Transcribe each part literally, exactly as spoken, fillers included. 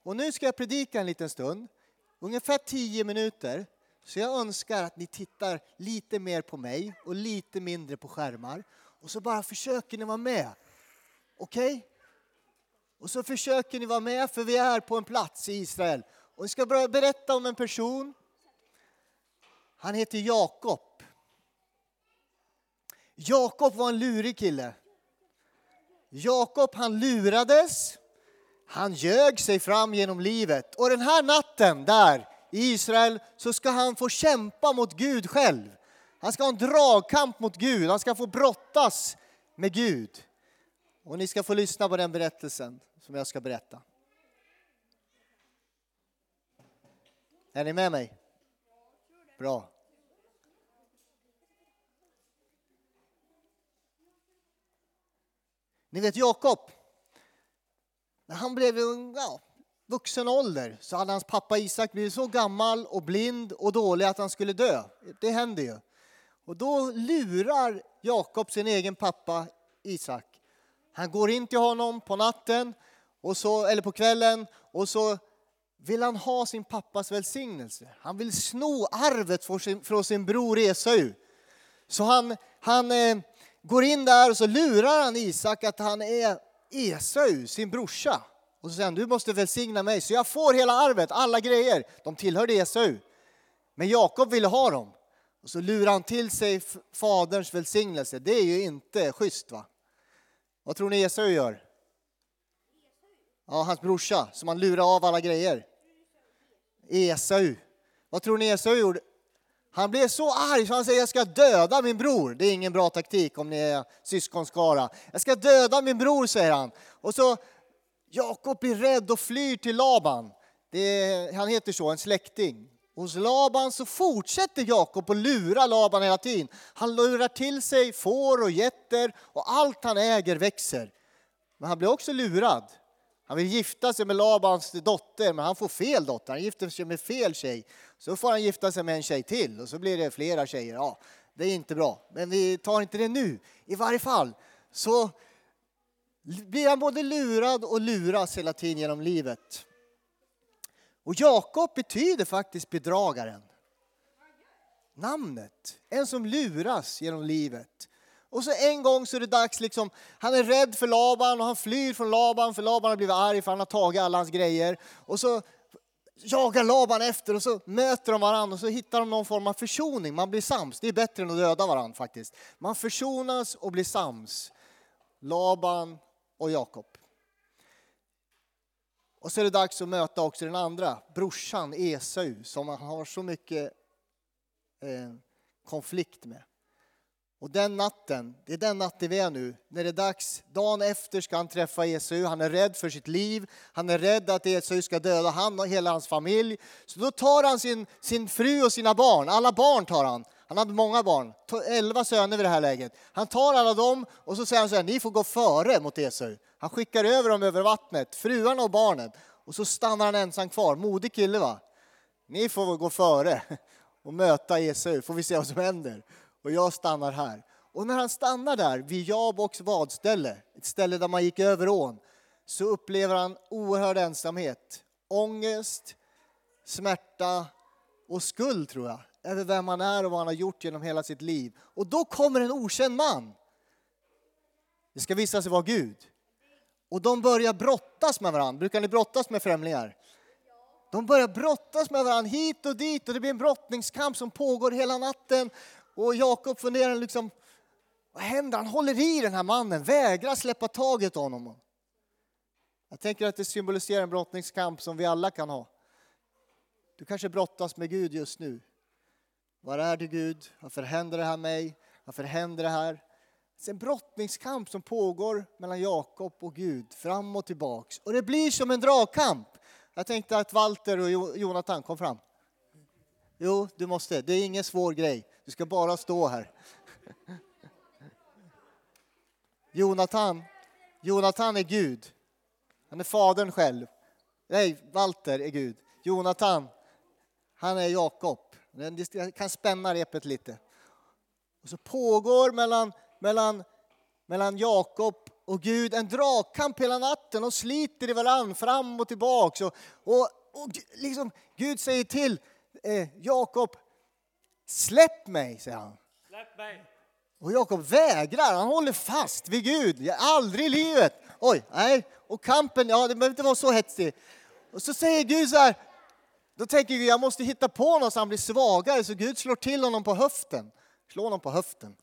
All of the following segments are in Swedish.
Och nu ska jag predika en liten stund. Ungefär tio minuter. Så jag önskar att ni tittar lite mer på mig och lite mindre på skärmar. Och så bara försöker ni vara med. Okej? Okay? Och så försöker ni vara med, för vi är på en plats i Israel. Och vi ska börja berätta om en person. Han heter Jakob. Jakob var en lurig kille. Jakob, han lurades. Han ljög sig fram genom livet. Och den här natten där i Israel så ska han få kämpa mot Gud själv. Han ska ha en dragkamp mot Gud. Han ska få brottas med Gud. Och ni ska få lyssna på den berättelsen som jag ska berätta. Är ni med mig? Bra. Ni vet Jakob. När han blev i ja, vuxen ålder så hade hans pappa Isak blivit så gammal och blind och dålig att han skulle dö. Det hände ju. Och då lurar Jakob sin egen pappa Isak. Han går in till honom på natten och så, eller på kvällen och så vill han ha sin pappas välsignelse. Han vill sno arvet från sin, från sin bror Esau. Så han, han eh, går in där och så lurar han Isak att han är Esau, sin brorsa. Och så säger han, du måste välsigna mig så jag får hela arvet, alla grejer. De tillhörde Esau. Men Jakob ville ha dem. Och så lurar han till sig faderns välsignelse. Det är ju inte schysst, va? Vad tror ni Esau gör? Ja, hans brorsa som han lurar av alla grejer. Esau. Vad tror ni Esau gjorde? Han blev så arg så han säger jag ska döda min bror. Det är ingen bra taktik om ni är syskonskara. Jag ska döda min bror, säger han. Och så Jakob blir rädd och flyr till Laban. Det är, han heter så, en släkting. Hos Laban så fortsätter Jakob att lura Laban hela tiden. Han lurar till sig får och getter och allt han äger växer. Men han blir också lurad. Han vill gifta sig med Labans dotter, men han får fel dotter. Han gifter sig med fel tjej. Så får han gifta sig med en tjej till och så blir det flera tjejer. Ja, det är inte bra, men vi tar inte det nu. I varje fall så blir han både lurad och luras hela tiden genom livet. Och Jakob betyder faktiskt bedragaren. Namnet. En som luras genom livet. Och så en gång så är det dags liksom. Han är rädd för Laban och han flyr från Laban. För Laban har blivit arg för han har tagit alla hans grejer. Och så jagar Laban efter och så möter de varandra. Och så hittar de någon form av försoning. Man blir sams. Det är bättre än att döda varandra faktiskt. Man försonas och blir sams. Laban och Jakob. Och så är det dags att möta också den andra, brorsan Esau, som han har så mycket eh, konflikt med. Och den natten, det är den natten vi är nu, när det är dags, dagen efter ska han träffa Esau. Han är rädd för sitt liv, han är rädd att Esau ska döda han och hela hans familj. Så då tar han sin, sin fru och sina barn, alla barn tar han. Han hade många barn, elva söner vid det här läget. Han tar alla dem och så säger han så här, ni får gå före mot Esau. Han skickar över dem över vattnet, fruarna och barnen. Och så stannar han ensam kvar, modig kille va. Ni får gå före och möta Esau, får vi se vad som händer. Och jag stannar här. Och när han stannar där vid Jaboks vadställe, ett ställe där man gick över ån, så upplever han oerhörd ensamhet, ångest, smärta och skuld tror jag. Över vem han är och vad han har gjort genom hela sitt liv. Och då kommer en okänd man. Det ska visa sig vara Gud. Och de börjar brottas med varandra. Brukar ni brottas med främlingar? De börjar brottas med varandra hit och dit. Och det blir en brottningskamp som pågår hela natten. Och Jakob funderar liksom, vad händer? Han håller i den här mannen. Vägrar släppa taget om honom. Jag tänker att det symboliserar en brottningskamp som vi alla kan ha. Du kanske brottas med Gud just nu. Var är du Gud? Varför händer det här mig? Varför händer det här? Det är en brottningskamp som pågår mellan Jakob och Gud. Fram och tillbaks. Och det blir som en dragkamp. Jag tänkte att Walter och Jonathan kom fram. Jo, du måste. Det är ingen svår grej. Du ska bara stå här. Jonathan. Jonathan är Gud. Han är fadern själv. Nej, Walter är Gud. Jonathan, han är Jakob. Jag kan spänna repet lite. Och så pågår mellan, mellan, mellan Jakob och Gud en dragkamp hela natten och sliter i varann fram och tillbaks. Och, och, och liksom, Gud säger till eh, Jakob, släpp mig, säger han. Släpp mig. Och Jakob vägrar, han håller fast vid Gud. Aldrig i livet. Oj, nej. Och kampen, ja det behöver inte vara så hetsig. Och så säger Gud så här, då tänker Gud, jag måste hitta på något så han blir svagare. Så Gud slår till honom på höften. Slår honom på höften.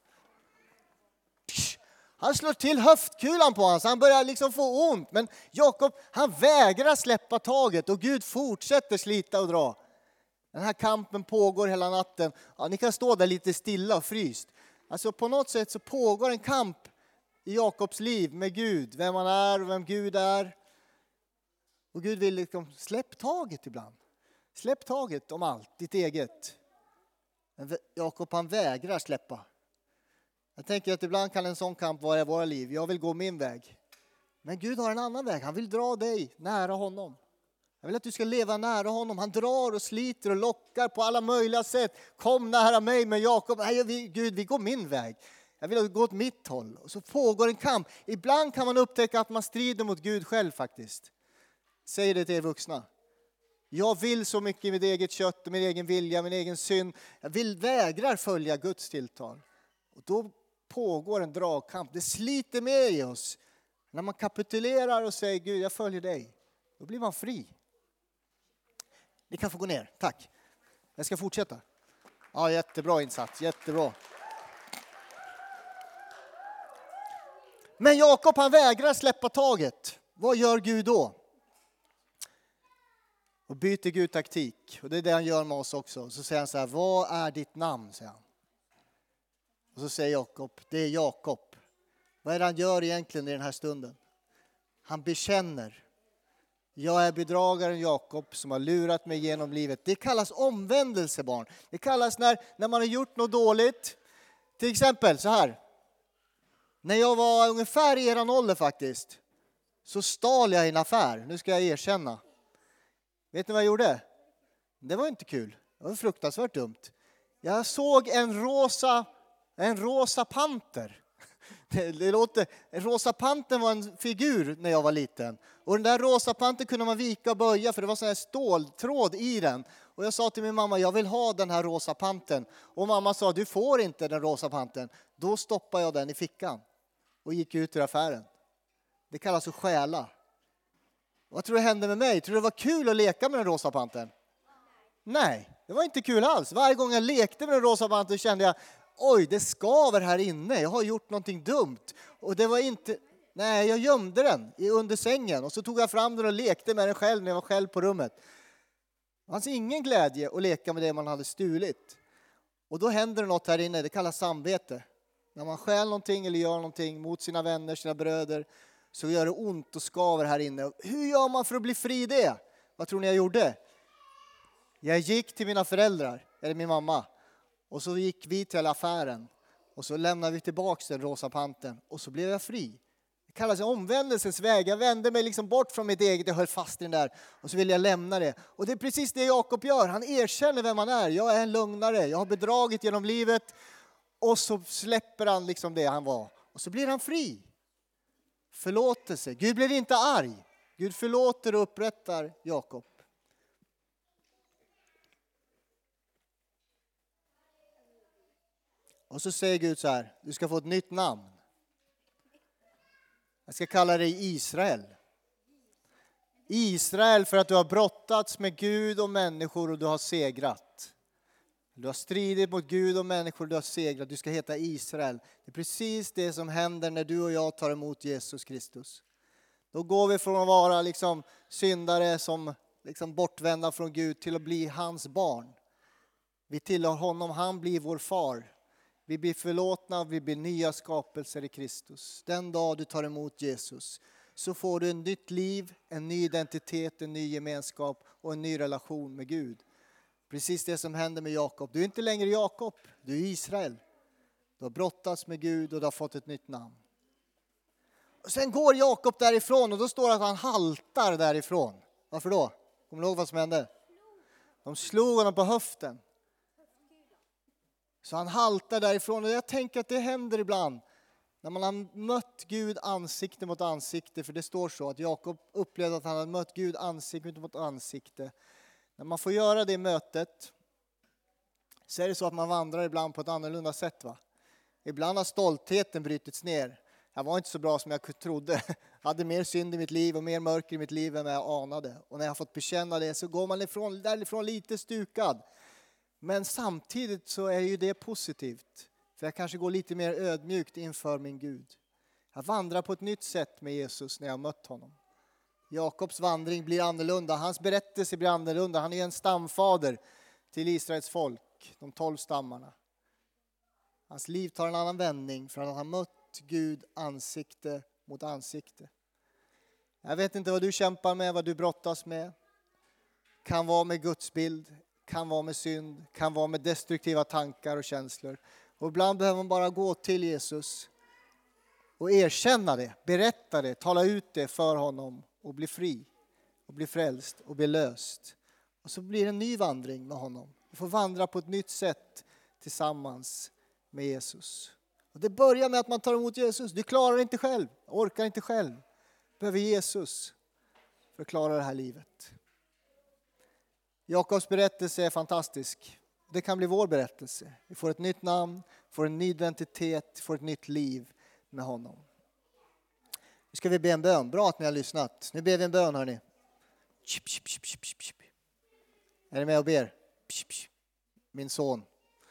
Han slår till höftkulan på honom så han börjar liksom få ont. Men Jakob, han vägrar släppa taget och Gud fortsätter slita och dra. Den här kampen pågår hela natten. Ja, ni kan stå där lite stilla och fryst. Alltså på något sätt så pågår en kamp i Jakobs liv med Gud. Vem han är och vem Gud är. Och Gud vill liksom, släpp taget ibland. Släpp taget om allt, ditt eget. Men Jakob han vägrar släppa. Jag tänker att ibland kan en sån kamp vara i våra liv. Jag vill gå min väg. Men Gud har en annan väg. Han vill dra dig nära honom. Jag vill att du ska leva nära honom. Han drar och sliter och lockar på alla möjliga sätt. Kom nära mig med Jakob. Nej, vi, Gud, vi går min väg. Jag vill att du går åt mitt håll. Och så pågår en kamp. Ibland kan man upptäcka att man strider mot Gud själv faktiskt. Säg det till er vuxna. Jag vill så mycket i mitt eget kött och min egen vilja, min egen synd. Jag vill vägrar följa Guds tilltal. Och då pågår en dragkamp. Det sliter med i oss. När man kapitulerar och säger Gud, jag följer dig. Då blir man fri. Ni kan få gå ner. Tack. Jag ska fortsätta. Ja, jättebra insats. Jättebra. Men Jakob han vägrar släppa taget. Vad gör Gud då? Och byter Gud taktik. Och det är det han gör med oss också. Så säger han så här, vad är ditt namn? Säger han. Och så säger Jakob, det är Jakob. Vad är det han gör egentligen i den här stunden? Han bekänner. Jag är bedragaren Jakob som har lurat mig genom livet. Det kallas omvändelse, barn. Det kallas när, när man har gjort något dåligt. Till exempel så här. När jag var ungefär i eran ålder faktiskt. Så stal jag i en affär. Nu ska jag erkänna. Vet ni vad jag gjorde? Det var inte kul. Det var fruktansvärt dumt. Jag såg en rosa, en rosa panter. Det, det låter, rosa panten var en figur när jag var liten. Och den där rosa panten kunde man vika och böja för det var sån här ståltråd i den. Och jag sa till min mamma, jag vill ha den här rosa panten. Och mamma sa, du får inte den rosa panten. Då stoppade jag den i fickan och gick ut ur affären. Det kallas att stjäla. Vad tror du hände med mig? Tror du det var kul att leka med den rosa panten? Nej, det var inte kul alls. Varje gång jag lekte med den rosa panten kände jag, oj, det skaver här inne. Jag har gjort någonting dumt. Och det var inte... Nej, jag gömde den under sängen. Och så tog jag fram den och lekte med den själv när jag var själv på rummet. Det fanns ingen glädje att leka med det man hade stulit. Och då händer det något här inne. Det kallas samvete. När man stjäl någonting eller gör någonting mot sina vänner, sina bröder. Så gör det ont och skaver här inne. Hur gör man för att bli fri det? Vad tror ni jag gjorde? Jag gick till mina föräldrar, eller min mamma. Och så gick vi till affären. Och så lämnade vi tillbaka den rosa panten. Och så blev jag fri. Det kallas omvändelsens väg. Jag vände mig liksom bort från mitt eget. Jag höll fast i den där. Och så ville jag lämna det. Och det är precis det Jakob gör. Han erkänner vem han är. Jag är en lögnare. Jag har bedragit genom livet. Och så släpper han liksom det han var. Och så blir han fri. Förlåtelse. Gud blir inte arg. Gud förlåter och upprättar Jakob. Och så säger Gud så här, du ska få ett nytt namn. Jag ska kalla dig Israel. Israel för att du har brottats med Gud och människor och du har segrat. Du har stridit mot Gud och människor och du har segrat. Du ska heta Israel. Det är precis det som händer när du och jag tar emot Jesus Kristus. Då går vi från att vara liksom syndare som liksom bortvända från Gud till att bli hans barn. Vi tillhör honom, han blir vår far. Vi blir förlåtna, vi blir nya skapelser i Kristus. Den dag du tar emot Jesus så får du ett nytt liv, en ny identitet, en ny gemenskap och en ny relation med Gud. Precis det som händer med Jakob. Du är inte längre Jakob, du är Israel. Du har brottats med Gud och du har fått ett nytt namn. Och sen går Jakob därifrån och då står det att han haltar därifrån. Varför då? Kommer du ihåg vad som hände? De slog honom på höften. Så han haltar därifrån och jag tänker att det händer ibland. När man har mött Gud ansikte mot ansikte, för det står så att Jakob upplevde att han hade mött Gud ansikte mot ansikte. När man får göra det mötet så är det så att man vandrar ibland på ett annorlunda sätt, va? Ibland har stoltheten brutits ner. Jag var inte så bra som jag trodde. Jag hade mer synd i mitt liv och mer mörker i mitt liv än vad jag anade. Och när jag har fått bekänna det så går man ifrån, därifrån lite stukad. Men samtidigt så är ju det positivt. För jag kanske går lite mer ödmjukt inför min Gud. Jag vandrar på ett nytt sätt med Jesus när jag har mött honom. Jakobs vandring blir annorlunda. Hans berättelse blir annorlunda. Han är en stamfader till Israels folk, de tolv stammarna. Hans liv tar en annan vändning för att han har mött Gud ansikte mot ansikte. Jag vet inte vad du kämpar med, vad du brottas med. Kan vara med Guds bild, kan vara med synd, kan vara med destruktiva tankar och känslor. Och ibland behöver man bara gå till Jesus och erkänna det, berätta det, tala ut det för honom och bli fri och bli frälst och bli löst. Och så blir det en ny vandring med honom. Vi får vandra på ett nytt sätt tillsammans med Jesus. Och det börjar med att man tar emot Jesus. Du klarar inte själv, orkar inte själv. Du behöver Jesus för att klara det här livet. Jakobs berättelse är fantastisk. Det kan bli vår berättelse. Vi får ett nytt namn, får en ny identitet, får ett nytt liv med honom. Nu ska vi be en bön. Bra att ni har lyssnat. Nu ber vi en bön, hörni. Är ni med och ber? Min son.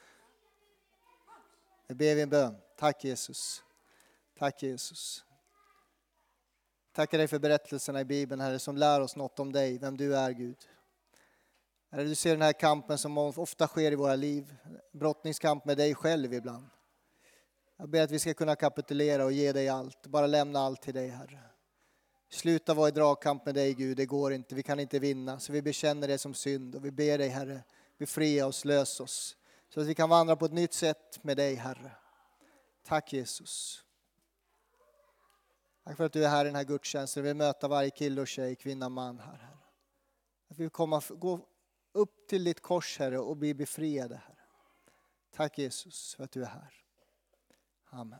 Nu ber vi en bön. Tack Jesus. Tack Jesus. Tackar dig för berättelserna i Bibeln, Herre, som lär oss något om dig, vem du är, Gud. Herre, du ser den här kampen som ofta sker i våra liv. Brottningskamp med dig själv ibland. Jag ber att vi ska kunna kapitulera och ge dig allt. Bara lämna allt till dig, Herre. Sluta vara i dragkamp med dig, Gud. Det går inte. Vi kan inte vinna. Så vi bekänner det som synd. Och vi ber dig, Herre, befria oss, lös oss. Så att vi kan vandra på ett nytt sätt med dig, Herre. Tack Jesus. Tack för att du är här i den här gudstjänsten. Vi möter varje kille och tjej, kvinna, man här, Herre. Att vi kommer gå upp till ditt kors, Herre, och bli befriade, Herre. Tack Jesus för att du är här. Amen.